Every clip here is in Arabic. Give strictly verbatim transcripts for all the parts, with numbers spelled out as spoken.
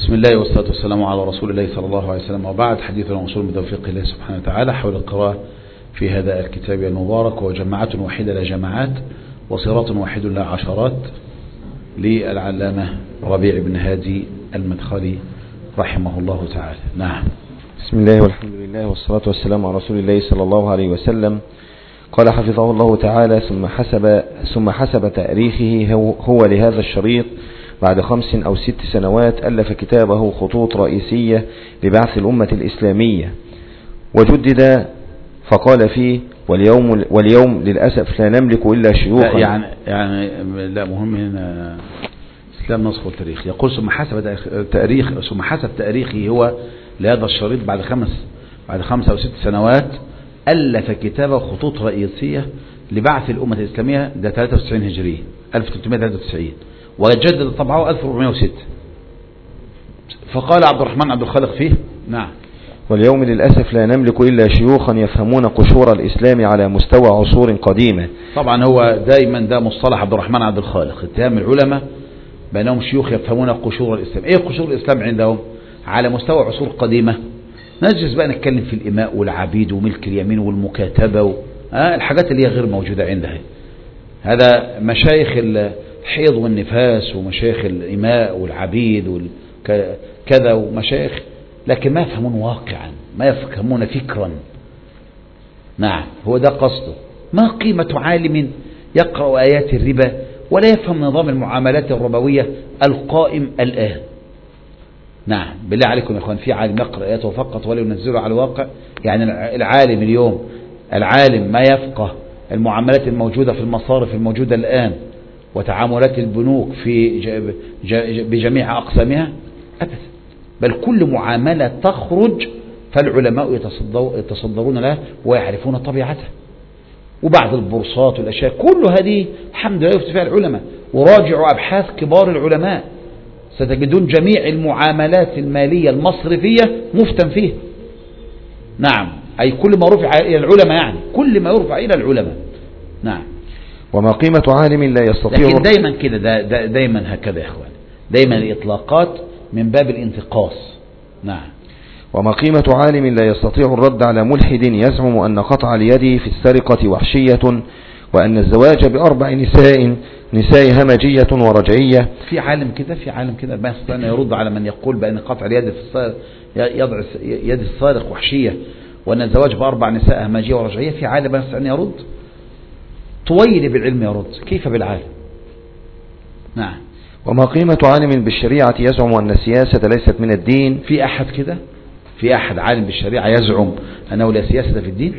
بسم الله والصلاة والسلام على رسول الله صلى الله عليه وسلم، وبعد. حديثنا موصول بتوفيق الله سبحانه وتعالى حول القراءة في هذا الكتاب المبارك، وجماعة واحدة لا جماعات، وصراط واحد لا عشرات، للعلامة ربيع بن هادي المدخلي رحمه الله تعالى. نعم. بسم الله والحمد لله والصلاة والسلام على رسول الله صلى الله عليه وسلم. قال حفظه الله تعالى: ثم حسب ثم حسب تاريخه هو, هو لهذا الشريط بعد خمس أو ست سنوات ألف كتابه خطوط رئيسية لبعث الأمة الإسلامية، وجدد فقال فيه: واليوم واليوم للأسف لا نملك إلا شيوخا. لا يعني يعني لا مهم هنا إسلام نسخ التاريخ. يقول ثم حسب تاريخ ثم حسب تاريخه هو لهذا الشريط بعد خمس بعد خمس أو ست سنوات ألف كتابه خطوط رئيسية لبعث الأمة الإسلامية. ده ثلاثة وتسعين هجرية، ألف وثلاثمائة وثلاثة وتسعين، وجدد طبعه ألف وأربعمائة وستة. فقال عبد الرحمن عبد الخالق فيه: نعم. واليوم للأسف لا نملك إلا شيوخا يفهمون قشور الإسلام على مستوى عصور قديمة. طبعا هو دايما ده مصطلح عبد الرحمن عبد الخالق، اتهام العلماء بأنهم شيوخ يفهمون قشور الإسلام. ايه قشور الإسلام عندهم؟ على مستوى عصور قديمة. نجلس بقى نتكلم في الإماء والعبيد وملك اليمين والمكاتبة و... آه الحاجات اللي هي غير موجودة عندها. هذا مشايخ الحيض والنفاس ومشايخ الإماء والعبيد وكذا ومشايخ، لكن ما يفهمون واقعا، ما يفهمون فكرا. نعم، هو ده قصده. ما قيمة عالم يقرأ آيات الربا ولا يفهم نظام المعاملات الربوية القائم الآن؟ نعم، بالله عليكم يا اخوان، في عالم يقرأ آياته فقط ولا ينزله على الواقع؟ يعني العالم اليوم، العالم ما يفقه المعاملات الموجودة في المصارف الموجودة الآن وتعاملات البنوك في بجميع أقسامها؟ أبدا، بل كل معاملة تخرج فالعلماء يتصدرون لها ويعرفون طبيعتها. وبعض البورصات والأشياء كل هذه الحمد لله يفتي فيها العلماء، وراجعوا أبحاث كبار العلماء ستجدون جميع المعاملات المالية المصرفية مفتن فيها. نعم، أي كل ما رفع إلى العلماء، يعني كل ما يرفع إلى العلماء. نعم. وما قيمة عالم لا يستطيع، لكن دايما كده، دا دا دايما هكذا يا اخوان، دايما الإطلاقات من باب الانتقاص. نعم. وما قيمة عالم لا يستطيع الرد على ملحد يزعم أن قطع اليد في السرقة وحشية، وأن الزواج بأربع نساء نساء همجية ورجعية. في عالم كده في عالم كده ما يستطيع أن يرد على من يقول بأن قطع اليد في السارق يضع يد السارق وحشية، وأن الزواج بأربع نساء همجية ورجعية. في عالم ما يستطيع أن يرد؟ طويل بالعلم يرد، كيف بالعالم؟ نعم. وما قيمة عالم بالشريعة يزعم أن السياسة ليست من الدين؟ في أحد كده؟ في أحد عالم بالشريعة يزعم أنه لا سياسة في الدين؟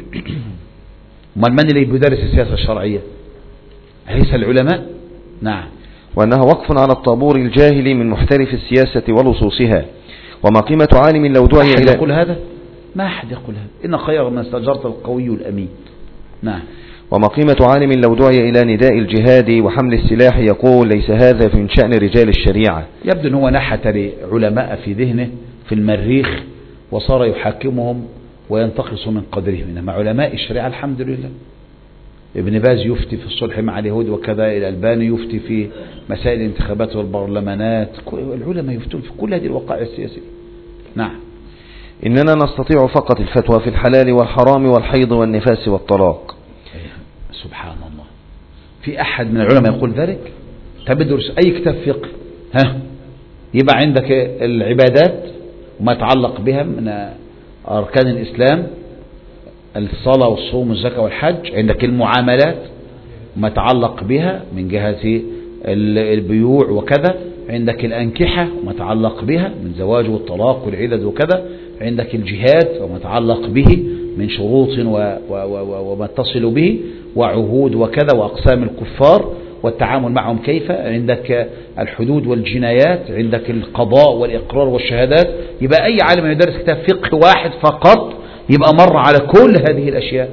من من اللي بيدرس السياسة الشرعية؟ أليس العلماء؟ نعم. وأنها وقف على الطابور الجاهلي من محترف السياسة ولصوصها. وما قيمة عالم لو دعي إلى، أحد يقول هذا؟ ما أحد يقول هذا. إن خير من استأجرت القوي الأمين. نعم. وما قيمة عالم لو دعي إلى نداء الجهاد وحمل السلاح يقول ليس هذا من شأن رجال الشريعة؟ يبدو أن هو نحت لعلماء في ذهنه في المريخ وصار يحاكمهم وينتقص من قدرهم، إنما علماء الشريعة الحمد لله. ابن باز يفتي في الصلح مع اليهود وكذا، الألباني يفتي في مسائل الانتخابات والبرلمانات، العلماء يفتون في كل هذه الوقائع السياسية. نعم. إننا نستطيع فقط الفتوى في الحلال والحرام والحيض والنفاس والطلاق. سبحان الله، في أحد من العلماء يقول ذلك؟ تبدرس أي كتاب فقه ها يبقى عندك العبادات وما يتعلق بها من أركان الإسلام، الصلاة والصوم والزكاة والحج، عندك المعاملات وما يتعلق بها من جهة البيوع وكذا، عندك الأنكحة وما يتعلق بها من زواج والطلاق والعدد وكذا، عندك الجهاد وما يتعلق به من شروط وما تصل به وعهود وكذا وأقسام الكفار والتعامل معهم كيف، عندك الحدود والجنايات، عندك القضاء والإقرار والشهادات. يبقى أي عالم يدرس كتاب فقه واحد فقط يبقى مر على كل هذه الأشياء،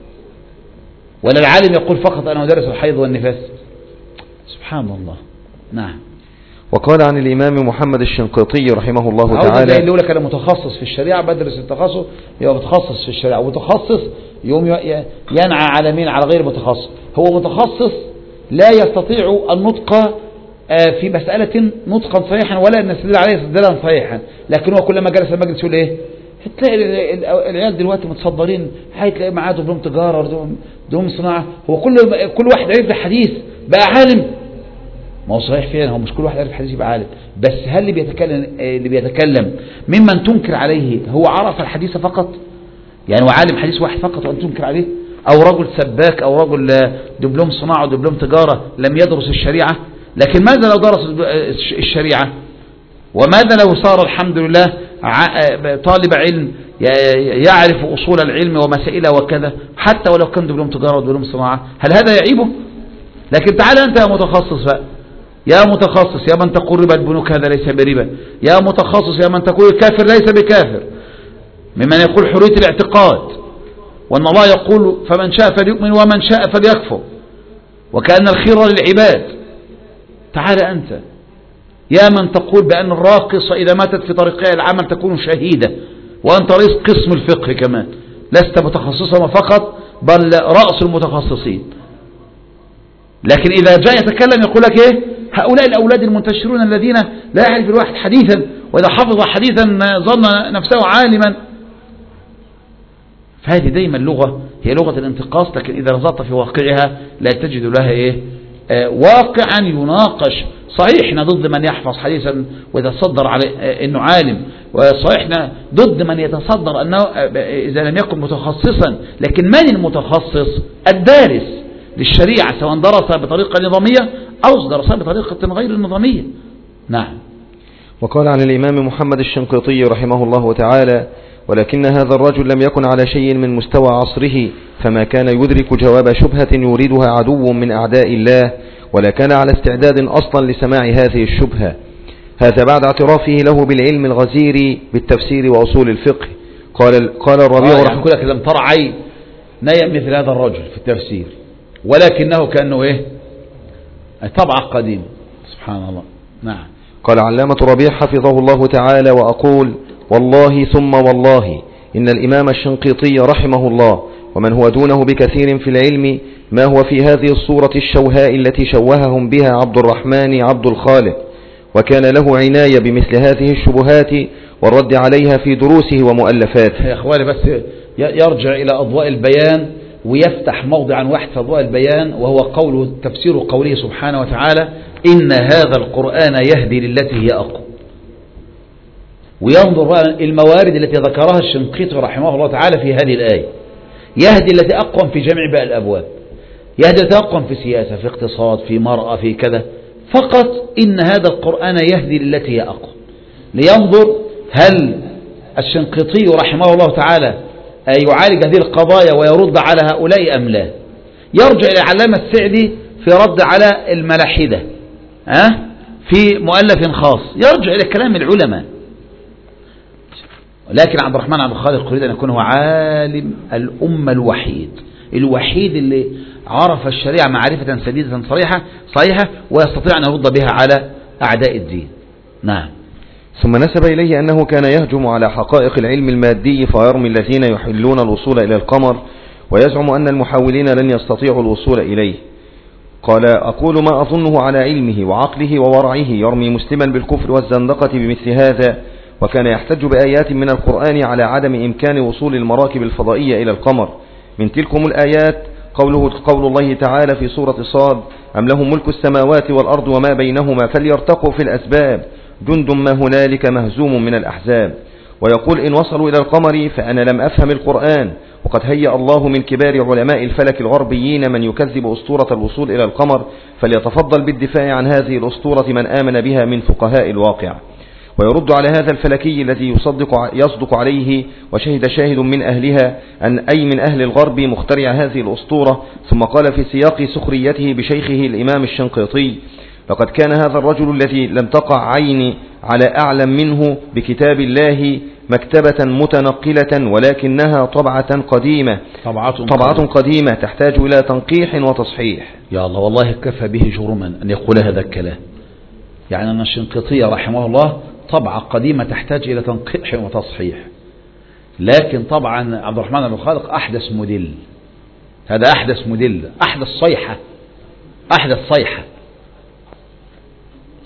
ولا العالم يقول فقط أنا أدرس الحيض والنفاس؟ سبحان الله. نعم. وقال عن الإمام محمد الشنقيطي رحمه الله تعالى: اللي يقول لك أنا متخصص في الشريعة بدرس التخصص، يبقى متخصص في الشريعة، ومتخصص يوم ينعى على مين؟ على غير متخصص. هو متخصص لا يستطيع النطق في مسألة نطقا صحيحا ولا نستدل عليه استدلالا صحيحا، لكن هو كلما جلس المجلس يقول ايه؟ هتلاقي العيال دلوقتي متصدرين، هتلاقي معاه دبلوم تجارة دبلوم صناعة، هو كل كل واحد عرف حديث بقى عالم. ما هو صحيح فعلا، هو مش كل واحد عرف حديث يبقى عالم، بس هل اللي بيتكلم اللي بيتكلم ممن تنكر عليه هو عرف الحديث فقط؟ يعني هو عالم حديث واحد فقط وأن تنكر عليه؟ أو رجل سباك أو رجل دبلوم صناعة ودبلوم تجارة لم يدرس الشريعة؟ لكن ماذا لو درس الشريعة؟ وماذا لو صار الحمد لله طالب علم يعرف أصول العلم ومسائله وكذا، حتى ولو كان دبلوم تجارة ودبلوم صناعة، هل هذا يعيبه؟ لكن تعال أنت يا متخصص بقى، يا متخصص يا من تقول ربا البنوك هذا ليس بربا، يا متخصص يا من تقول الكافر ليس بكافر، ممن يقول حرية الاعتقاد، وأن الله يقول فمن شاء فليؤمن ومن شاء فليكفر، وكأن الخير للعباد. تعال أنت يا من تقول بأن الراقصة إذا ماتت في طريقها العمل تكون شهيدة، وأنت رئيس قسم الفقه كمان، لست متخصصا فقط بل رأس المتخصصين. لكن إذا جاء يتكلم يقول لك إيه؟ هؤلاء الأولاد المنتشرون الذين لا يعرف الواحد حديثا، وإذا حفظ حديثا ظن نفسه عالما. فهذه دايما اللغة هي لغة الانتقاص، لكن إذا نظرت في واقعها لا تجد لها إيه؟ آه واقعا يناقش. صحيح احنا ضد من يحفظ حديثا ويتصدر على آه انه عالم، وصحيح احنا ضد من يتصدر انه آه اذا لم يكن متخصصا، لكن من المتخصص؟ الدارس للشريعة، سواء درس بطريقة نظامية أو درس بطريقة غير نظامية. نعم. وقال عن الإمام محمد الشنقيطي رحمه الله تعالى: ولكن هذا الرجل لم يكن على شيء من مستوى عصره، فما كان يدرك جواب شبهة يريدها عدو من أعداء الله، ولا كان على استعداد أصلا لسماع هذه الشبهة. هذا بعد اعترافه له بالعلم الغزير بالتفسير وأصول الفقه. قال قال الربيع آه يعني لك لم ترى عين نيم مثل هذا الرجل في التفسير، ولكنه كأنه إيه؟ طبعة قديم. سبحان الله. نعم. قال علامة ربيع حفظه الله تعالى: وأقول والله ثم والله إن الإمام الشنقيطي رحمه الله ومن هو دونه بكثير في العلم ما هو في هذه الصورة الشوهاء التي شوههم بها عبد الرحمن عبد الخالق، وكان له عناية بمثل هذه الشبهات والرد عليها في دروسه ومؤلفاته. يا أخواني بس يرجع إلى أضواء البيان ويفتح موضعا واحد في أضواء البيان، وهو قوله تفسير قوله سبحانه وتعالى: إن هذا القرآن يهدي للتي هي أقوم. وينظر الموارد التي ذكرها الشنقيطي رحمه الله تعالى في هذه الآية. يهدي التي أقوم في جميع باقي الأبواب، يهدي التي أقوم في سياسة، في اقتصاد، في مرأة، في كذا، فقط إن هذا القرآن يهدي للتي هي أقوم. لينظر هل الشنقيطي رحمه الله تعالى يعالج هذه القضايا ويرد على هؤلاء أم لا. يرجع إلى علامة السعدي في رد على الملاحدة أه؟ في مؤلف خاص، يرجع إلى كلام العلماء. لكن عبد الرحمن عبد الخالق يريد أن يكون هو عالم الأمة الوحيد الوحيد اللي عرف الشريعة معرفة سديدة صريحة صحيحة ويستطيع أن يرد بها على أعداء الدين. نعم. ثم نسب إليه أنه كان يهجم على حقائق العلم المادي فيرمي الذين يحلون الوصول إلى القمر، ويزعم أن المحاولين لن يستطيعوا الوصول إليه. قال: أقول ما أظنه على علمه وعقله وورعه، يرمي مسلما بالكفر والزندقة بمثل هذا، وكان يحتج بآيات من القرآن على عدم إمكان وصول المراكب الفضائية إلى القمر. من تلكم الآيات قوله قول الله تعالى في سورة صاد: أم لهم ملك السماوات والأرض وما بينهما فليرتقوا في الأسباب جند ما هنالك مهزوم من الأحزاب. ويقول: إن وصلوا إلى القمر فأنا لم أفهم القرآن، وقد هيأ الله من كبار علماء الفلك الغربيين من يكذب أسطورة الوصول إلى القمر، فليتفضل بالدفاع عن هذه الأسطورة من آمن بها من فقهاء الواقع. ويرد على هذا الفلكي الذي يصدق يصدق عليه وشهد شاهد من أهلها أن أي من أهل الغرب مخترع هذه الأسطورة. ثم قال في سياق سخريته بشيخه الإمام الشنقيطي: لقد كان هذا الرجل الذي لم تقع عيني على أعلم منه بكتاب الله مكتبة متنقلة ولكنها طبعة قديمة طبعة, طبعة قديمة تحتاج إلى تنقيح وتصحيح. يا الله، والله كفى به جرما أن يقول هذا الكلام. يعني أن الشنقيطي رحمه الله طبعة قديمة تحتاج إلى تنقيح وتصحيح، لكن طبعا عبد الرحمن بن خالق أحدث موديل. هذا أحدث موديل، أحدث صيحة، أحدث صيحة.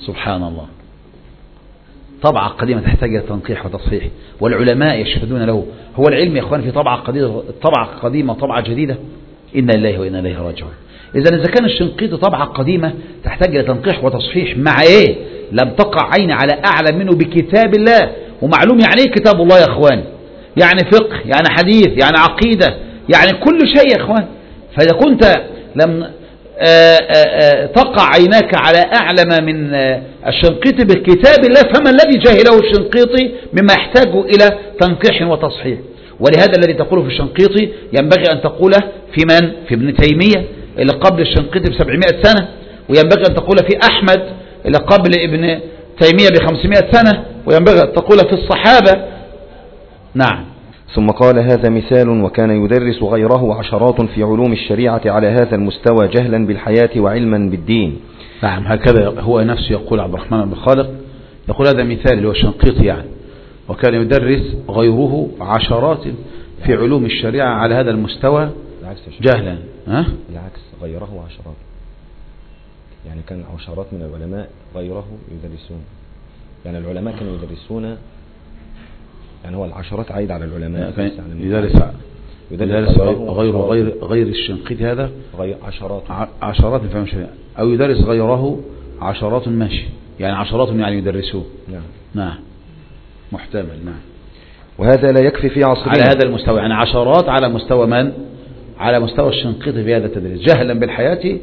سبحان الله. طبعة قديمة تحتاج إلى تنقيح وتصحيح، والعلماء يشهدون له. هو العلم يا إخوان في طبعة قديمة، طبعة قديمة طبعة جديدة، إنا لله وإنا إليه راجعون. إذا إذا كان الشنقيطي طبعة قديمة تحتاج إلى تنقيح وتصحيح، مع إيه؟ لم تقع عيني على أعلى منه بكتاب الله. ومعلوم يعني إيه كتاب الله يا إخوان؟ يعني فقه، يعني حديث، يعني عقيدة، يعني كل شيء يا إخوان. فإذا كنت لم آآ آآ تقع عيناك على أعلم من الشنقيطي بكتاب الله، فما الذي جاهله الشنقيطي مما يحتاج إلى تنقيح وتصحيح؟ ولهذا الذي تقوله في الشنقيطي ينبغي أن تقوله في من؟ في ابن تيمية اللي قبل الشنقيطي بسبعمائة سنة، وينبغي أن تقوله في أحمد اللي قبل ابن تيمية بخمسمائة سنة، وينبغي أن تقوله في الصحابة. نعم. ثم قال: هذا مثال، وكان يدرس غيره عشرات في علوم الشريعة على هذا المستوى جهلا بالحياة وعلما بالدين. نعم، هكذا هو نفسه يقول عبد الرحمن بن خالق، يقول هذا مثال اللي هو الشنقيطي يعني، وكان يدرس غيره عشرات في علوم الشريعة على هذا المستوى جهلا. ها؟ العكس، غيره عشرات، يعني كان عشرات من العلماء غيره يدرسون، يعني العلماء كانوا يدرسون، يعني هو العشرات عايد على العلماء. يعني يدرس يدرس غير غير غير الشنقيطي هذا غير عشرات عشرات فهم شيء، أو يدرس غيره عشرات ماشي، يعني عشرات يعني يدرسوه. نعم نعم محتمل. نعم. وهذا لا يكفي في عصرنا على هذا المستوى، يعني عشرات على مستوى من؟ على مستوى الشنقيطي في هذا التدريس جهلا بالحياة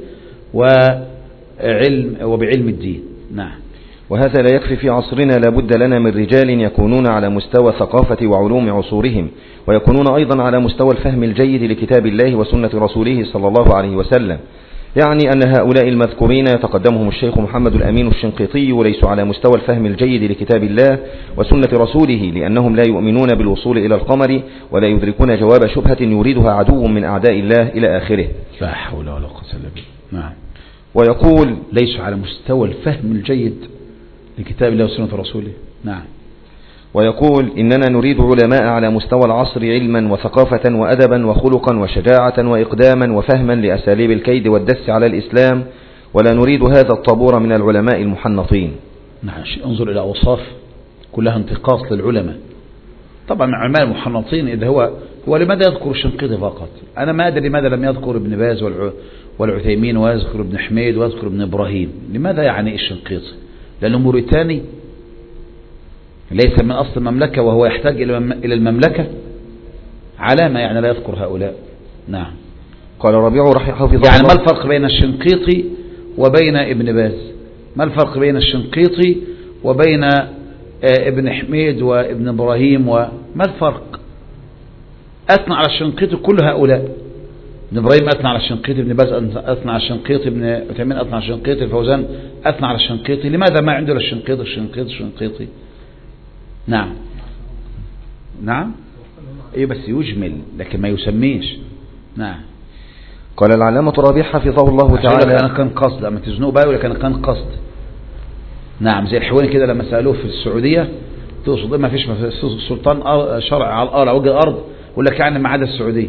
وعلم وبعلم الدين. نعم. وهذا لا يكفي في عصرنا، لا بد لنا من رجال يكونون على مستوى ثقافة وعلوم عصورهم، ويكونون أيضا على مستوى الفهم الجيد لكتاب الله وسنة رسوله صلى الله عليه وسلم. يعني أن هؤلاء المذكورين يتقدمهم الشيخ محمد الأمين الشنقيطي وليسوا على مستوى الفهم الجيد لكتاب الله وسنة رسوله، لأنهم لا يؤمنون بالوصول إلى القمر ولا يدركون جواب شبهة يريدها عدو من أعداء الله إلى آخره. لا حول ولا قوة إلا بالله. نعم. ويقول: ليسوا على مستوى الفهم الجيد لكتاب الله وسنة رسوله. نعم. ويقول: إننا نريد علماء على مستوى العصر علما وثقافة وأدبا وخلقا وشجاعة وإقداما وفهما لأساليب الكيد والدس على الإسلام، ولا نريد هذا الطابور من العلماء المحنطين. نعم. انظر إلى أوصاف كلها انتقاص للعلماء. طبعا العلماء المحنطين إذا هو هو لماذا يذكر الشنقيطي فقط؟ أنا ما أدري لماذا لم يذكر ابن باز والعثيمين ويذكر ابن حميد ويذكر ابن إبراهيم. لماذا يعني الشنقيطي؟ لأنه موريتاني ليس من أصل المملكة وهو يحتاج إلى المملكة، علامة يعني لا يذكر هؤلاء. نعم. قال ربيع حفظه الله، يعني ما الفرق بين الشنقيطي وبين ابن باز؟ ما الفرق بين الشنقيطي وبين ابن حميد وابن إبراهيم؟ وما الفرق؟ أثنى على الشنقيطي كل هؤلاء، ابن إبراهيم أثنى على الشنقيطي، ابن باز أثنى على الشنقيطي، ابن عثيمين أثنى على الشنقيطي، الفوزان أثنى على الشنقيطي. لماذا ما عنده الشنقيطي الشنقيطي الشنقيطي؟ نعم. نعم. ايه بس يجمل لكن ما يسميش. نعم. قال العلامة ربيع حفظه الله تعالى: أنا كان قصد، أما تزنوه بقى ولا كان كان قصد. نعم. زي الحواني كده لما سألوه في السعودية تقصد ما فيش سلطان شرع على الأرض على وجه الأرض، يقول لك يعني ما عدا السعودية.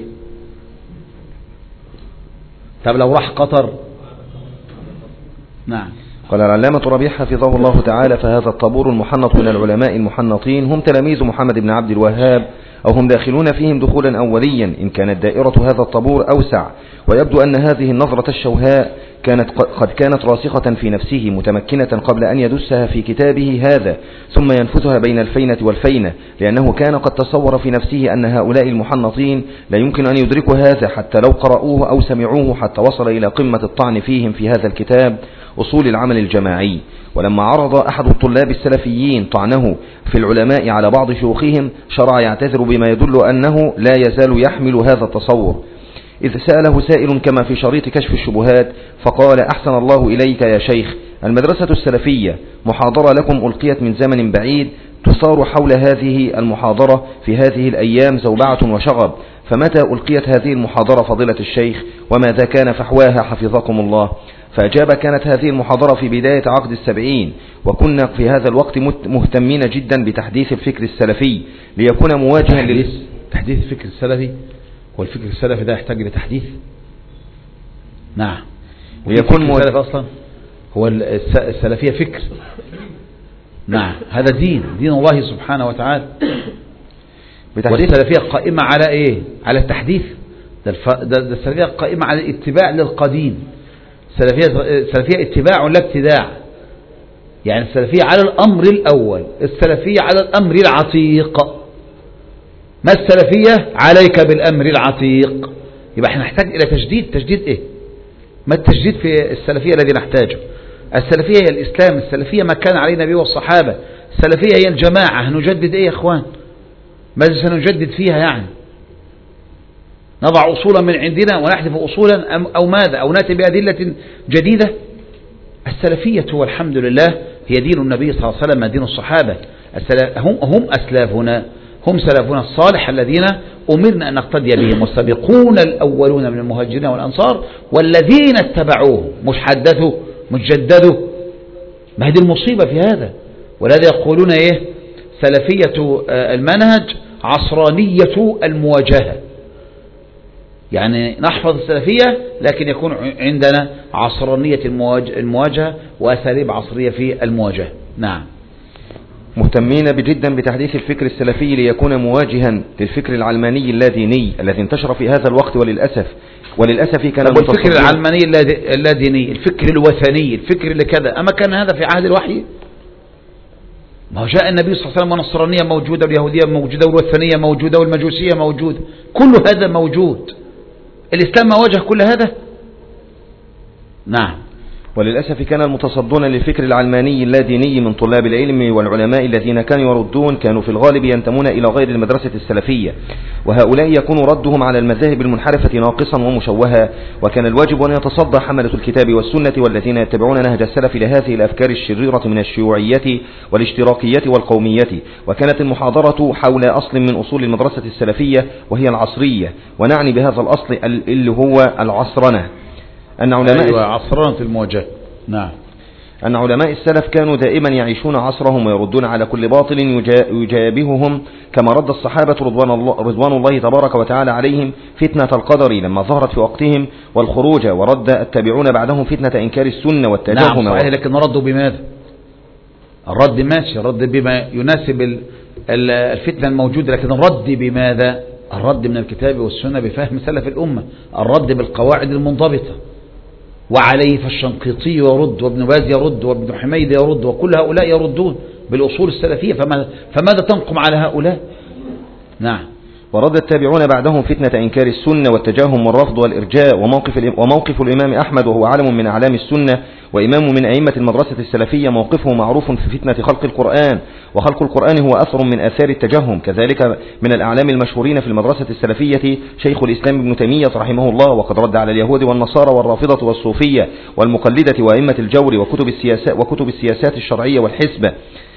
طب لو راح قطر؟ نعم. قال العلامة ربيع حفظه الله تعالى: فهذا الطابور المحنط من العلماء المحنطين هم تلاميذ محمد بن عبد الوهاب، أو هم داخلون فيهم دخولا أوليا، إن كانت دائرة هذا الطابور أوسع. ويبدو أن هذه النظرة الشوهاء كانت قد كانت راسخة في نفسه متمكنة قبل أن يدسها في كتابه هذا ثم ينفثها بين الفينة والفينة، لأنه كان قد تصور في نفسه أن هؤلاء المحنطين لا يمكن أن يدركوا هذا حتى لو قرأوه أو سمعوه، حتى وصل إلى قمة الطعن فيهم في هذا الكتاب أصول العمل الجماعي. ولما عرض أحد الطلاب السلفيين طعنه في العلماء على بعض شيوخهم، شرع يعتذر بما يدل أنه لا يزال يحمل هذا التصور، إذ سأله سائل كما في شريط كشف الشبهات فقال: أحسن الله إليك يا شيخ، المدرسة السلفية محاضرة لكم ألقيت من زمن بعيد، تثار حول هذه المحاضرة في هذه الأيام زوبعة وشغب، فمتى ألقيت هذه المحاضرة فضيلة الشيخ، وماذا كان فحواها حفظكم الله؟ فأجاب: كانت هذه المحاضرة في بداية عقد السبعين، وكنا في هذا الوقت مهتمين جدا بتحديث الفكر السلفي ليكون مواجها لل... تحديث الفكر السلفي، والفكر السلفي ده يحتاج لتحديث. نعم. ليكون مواجها أصلا هو السلفية فكر. نعم هذا دين دين الله سبحانه وتعالى. والسلفية قائمة على ايه؟ على التحديث. ده, الف... ده, ده السلفية قائمة على الاتباع للقديم. السلفية السلفية اتباع لا ابتداع. يعني السلفية على الأمر الأول، السلفية على الأمر العتيق. ما السلفية؟ عليك بالأمر العتيق. يبقى احنا نحتاج إلى تجديد. تجديد إيه؟ ما التجديد في السلفية الذي نحتاجه؟ السلفية هي الإسلام، السلفية ما كان عليه النبي والصحابة، السلفية هي الجماعة. هنجدد إيه يا إخوان؟ ماذا سنجدد فيها يعني؟ نضع أصولا من عندنا ونحذف أصولا أو ماذا؟ أو نأتي بأدلة جديدة؟ السلفية والحمد لله هي دين النبي صلى الله عليه وسلم، دين الصحابة. هم, هم أسلافنا، هم سلفنا الصالح الذين أمرنا أن نقتدي بهم، والسابقون الأولون من المهاجرين والأنصار والذين اتبعوهم. مش حدثوا مش جددوا. ما هذه المصيبة في هذا. ولهذا يقولون إيه؟ سلفية المنهج عصرانية المواجهة. يعني نحفظ السلفية لكن يكون عندنا عصرانية المواجهة وأساليب عصرية في المواجهة. نعم. مهتمين بجدا بتحديث الفكر السلفي ليكون مواجها للفكر العلماني اللاديني الذي انتشر في هذا الوقت. وللأسف وللأسف كان الفكر العلماني اللاديني، الفكر الوثني، الفكر اللي كذا، أما كان هذا في عهد الوحي؟ ما جاء النبي صلى الله عليه وسلم والنصرانية موجودة واليهودية موجودة والوثنية موجودة والمجوسية موجودة، كل هذا موجود. الإسلام ما واجه كل هذا؟ نعم. وللأسف كان المتصدون للفكر العلماني اللاديني من طلاب العلم والعلماء الذين كانوا يردون كانوا في الغالب ينتمون إلى غير المدرسة السلفية، وهؤلاء يكون ردهم على المذاهب المنحرفة ناقصا ومشوها. وكان الواجب أن يتصدى حملة الكتاب والسنة والذين يتبعون نهج السلف لهذه الأفكار الشريرة من الشيوعية والاشتراكية والقومية. وكانت المحاضرة حول أصل من أصول المدرسة السلفية وهي العصرية، ونعني بهذا الأصل اللي هو العصرنة. أن علماء أيوة عصرنة المواجهة. نعم. أن علماء السلف كانوا دائما يعيشون عصرهم ويردون على كل باطل يجابههم، كما رد الصحابة رضوان الله, رضوان الله تبارك وتعالى عليهم فتنة القدر لما ظهرت في وقتهم والخروج، ورد التابعون بعدهم فتنة إنكار السنة والتجهم. نعم صحيح، لكن ردوا بماذا؟ الرد ماشي، الرد بما يناسب الفتنة الموجودة، لكن الرد بماذا؟ الرد من الكتاب والسنة بفهم سلف الأمة، الرد بالقواعد المنضبطة. وعليه فالشنقيطي يرد، وابن باز يرد، وابن حميد يرد، وكل هؤلاء يردون بالأصول السلفية. فماذا, فماذا تنقم على هؤلاء؟ نعم. ورد التابعون بعدهم فتنة إنكار السنة والتجاهم والرفض والإرجاء. وموقف, وموقف الإمام أحمد وهو علم من أعلام السنة وإمام من أئمة المدرسة السلفية موقفه معروف في فتنة خلق القرآن، وخلق القرآن هو أثر من آثار التجهم. كذلك من الأعلام المشهورين في المدرسة السلفية شيخ الإسلام ابن تيمية رحمه الله، وقد رد على اليهود والنصارى والرافضة والصوفية والمقلدة وأئمة الجور وكتب السياسات, وكتب السياسات الشرعية والحسبة.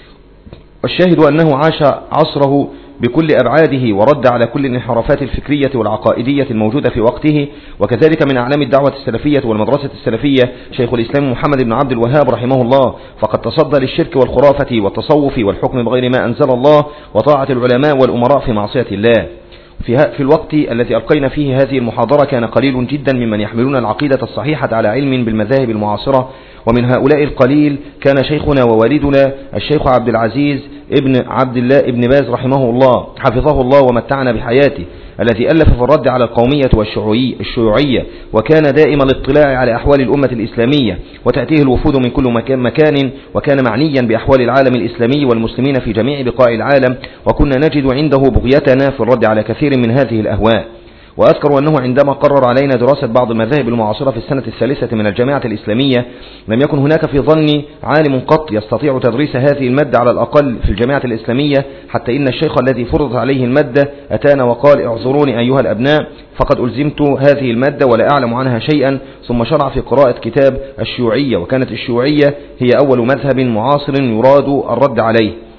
والشاهد أنه عاش عصره بكل أبعاده ورد على كل الانحرافات الفكرية والعقائدية الموجودة في وقته. وكذلك من أعلام الدعوة السلفية والمدرسة السلفية شيخ الإسلام محمد بن عبد الوهاب رحمه الله، فقد تصدى للشرك والخرافة والتصوف والحكم بغير ما أنزل الله وطاعة العلماء والأمراء في معصية الله. في, في الوقت الذي ألقينا فيه هذه المحاضرة كان قليل جدا ممن يحملون العقيدة الصحيحة على علم بالمذاهب المعاصرة، ومن هؤلاء القليل كان شيخنا ووالدنا الشيخ عبد العزيز ابن عبد الله ابن باز رحمه الله حفظه الله ومتعنا بحياته، الذي ألف في الرد على القومية والشيوعية، وكان دائم الاطلاع على أحوال الأمة الإسلامية وتأتيه الوفود من كل مكان، وكان معنيا بأحوال العالم الإسلامي والمسلمين في جميع بقاع العالم، وكنا نجد عنده بغيتنا في الرد على كثير من هذه الأهواء. وأذكر أنه عندما قرر علينا دراسة بعض المذاهب المعاصرة في السنة الثالثة من الجامعة الإسلامية لم يكن هناك في ظني عالم قط يستطيع تدريس هذه المادة على الأقل في الجامعة الإسلامية، حتى إن الشيخ الذي فرضت عليه المادة أتانا وقال: اعذروني أيها الأبناء فقد ألزمت هذه المادة ولا أعلم عنها شيئا. ثم شرع في قراءة كتاب الشيوعية، وكانت الشيوعية هي أول مذهب معاصر يراد الرد عليه.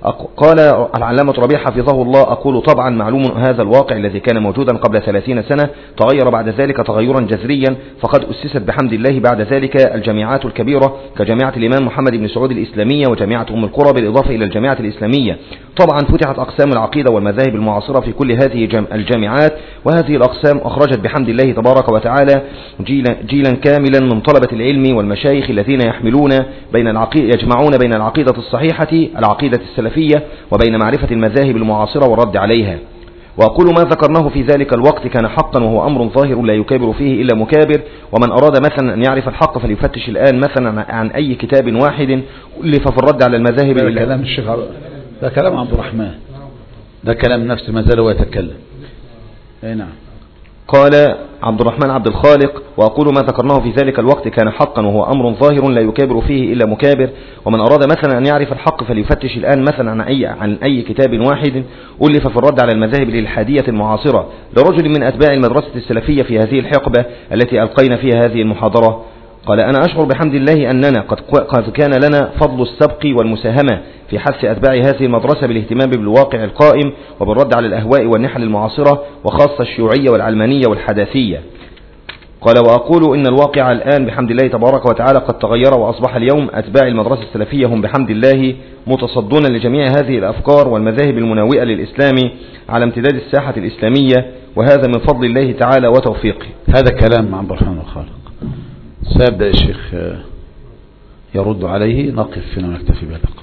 قال العلامة ربيع حفظه الله: أقول طبعا معلوم هذا الواقع الذي كان موجودا قبل ثلاثين سنة تغير بعد ذلك تغيرا جذريا، فقد أسست بحمد الله بعد ذلك الجامعات الكبيرة كجامعة الإمام محمد بن سعود الإسلامية وجامعة أم القرى، بالإضافة إلى الجامعة الإسلامية. طبعا فتحت أقسام العقيدة والمذاهب المعاصرة في كل هذه الجامعات، وهذه الأقسام أخرجت بحمد الله تبارك وتعالى جيلا, جيلا كاملا من طلبة العلم والمشايخ الذين يحملون بين العقيدة يجمعون بين العقيدة الصحيحة العقيدة السلفية وبين معرفة المذاهب المعاصرة والرد عليها. وأقول ما ذكرناه في ذلك الوقت كان حقا، وهو أمر ظاهر لا يكابر فيه إلا مكابر، ومن أراد مثلا أن يعرف الحق فليفتش الآن مثلا عن أي كتاب واحد ألف في الرد على المذاهب. ده كلام الشيخ، ده كلام عبد الرحمن، ده كلام نفس ما زال هو يتكلم. اي نعم. قال عبد الرحمن عبد الخالق: وأقول ما ذكرناه في ذلك الوقت كان حقا، وهو أمر ظاهر لا يكابر فيه إلا مكابر، ومن أراد مثلا أن يعرف الحق فليفتش الآن مثلا عن أي, عن أي كتاب واحد ألف في الرد على المذاهب الإلحادية المعاصرة لرجل من أتباع المدرسة السلفية في هذه الحقبة التي ألقينا فيها هذه المحاضرة. قال: أنا أشعر بحمد الله أننا قد كان لنا فضل السبق والمساهمة في حث أتباع هذه المدرسة بالاهتمام بالواقع القائم وبالرد على الأهواء والنحل المعاصرة، وخاصة الشيوعية والعلمانية والحداثية. قال: وأقول إن الواقع الآن بحمد الله تبارك وتعالى قد تغير، وأصبح اليوم أتباع المدرسة السلفية هم بحمد الله متصدون لجميع هذه الأفكار والمذاهب المناوئة للإسلام على امتداد الساحة الإسلامية، وهذا من فضل الله تعالى وتوفيقه. هذا كلام عبد الرحمن الخالق. سيبدأ الشيخ يرد عليه، نقف هنا ونكتفي بهذا.